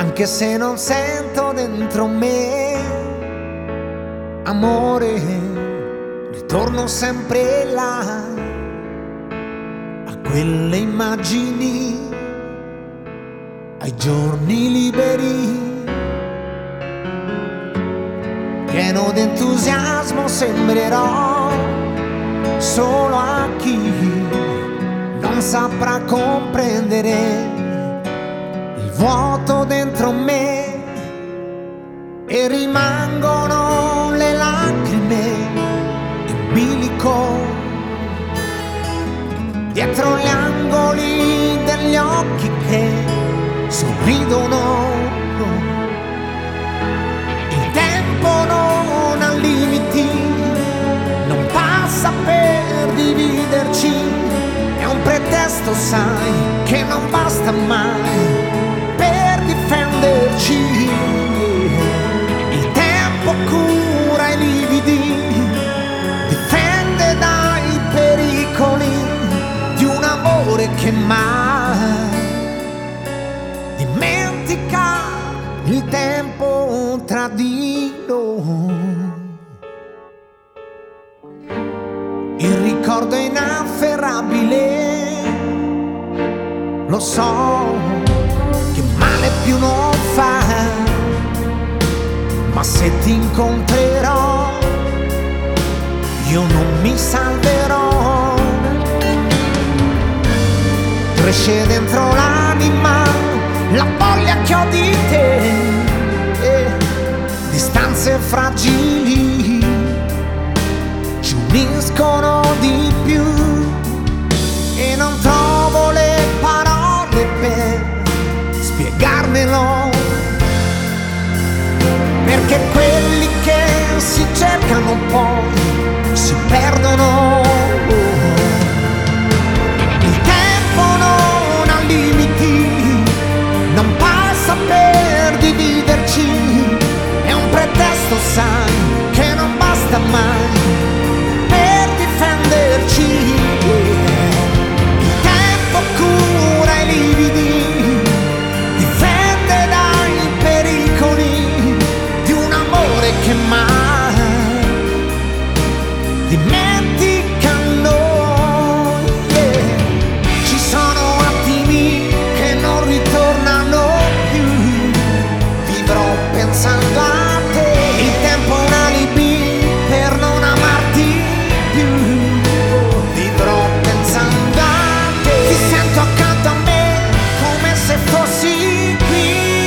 anche se non sento dentro me amore, ritorno sempre là, a quelle immagini, ai giorni liberi. Pieno d'entusiasmo sembrerò solo a chi non saprà comprendere il vuoto dentro me, e rimangono le lacrime in bilico dietro gli angoli degli occhi che sorridono. Il tempo non ha limiti, non passa per dividerci, è un pretesto, sai, che non basta mai per difenderci. Il tempo cura i lividi, difende dai pericoli di un amore che mai dimentica il tempo tradito. Il ricordo è inafferrabile, lo so che male più non fa, ma se ti incontrerò io non mi salverò. Cresce dentro l'anima la voglia che ho di te, distanze fragili ci uniscono di più, e non trovo le parole per spiegarmelo, perché quelli che si cercano poi si perdono. Il tempo non ha limiti, non passa per dividerci, è un pretesto, sai, che non basta mai per difenderci. Il tempo cura i lividi, difende dai pericoli di un amore che mai dimentica noi. Ci sono attimi che non ritornano più, vivrò pensando a te. Il tempo è un alibi per non amarti più, vivrò pensando a te. Ti sento accanto a me come se fossi qui.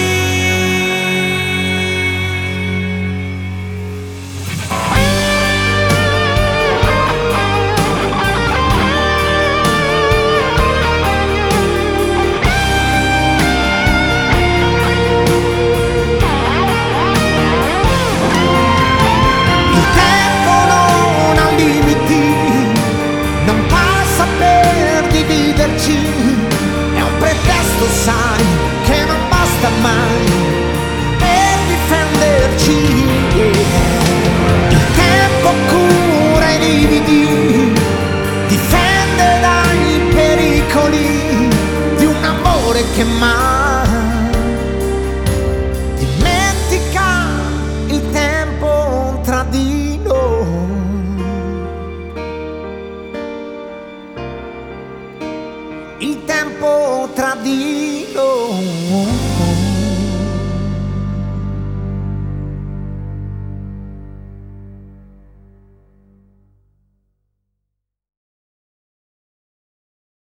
Il tempo non ha limiti, non passa per dividerci, è un pretesto, sai, che non basta mai per difenderci. Il tempo cura i lividi, difende dai pericoli di un amore che mai dimentica il tempo tradito. Il tempo tradito.